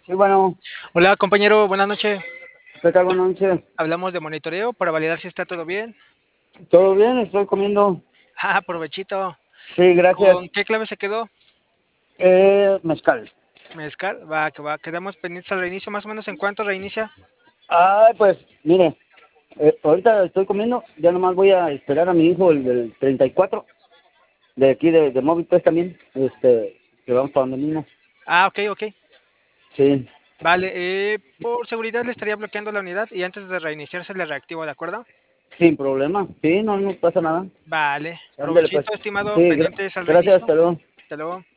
Sí, bueno, Hola, compañero, buenas noches. ¿qué tal? Buenas noches. Hablamos de monitoreo para validar si está todo bien. ¿Todo bien? Estoy comiendo. Ah, provechito. Sí, gracias. ¿Con qué clave se quedó? Mezcal. Mezcal, va, que va. Quedamos pendientes al reinicio, más o menos en cuánto reinicia. Ay, pues, mire, ahorita estoy comiendo. Ya nomás voy a esperar a mi hijo, el del 34, de aquí de Móvil, pues también. Que vamos para donde mismo. Ah, ok, ok. Sí, Vale, por seguridad le estaría bloqueando la unidad y antes de reiniciarse le reactivo, ¿de acuerdo? sin problema. Sí, no pasa nada. Vale, Ándale, pues. provechito, estimado, Sí, pendientes al gracias, reinicio. hasta luego. Hasta luego.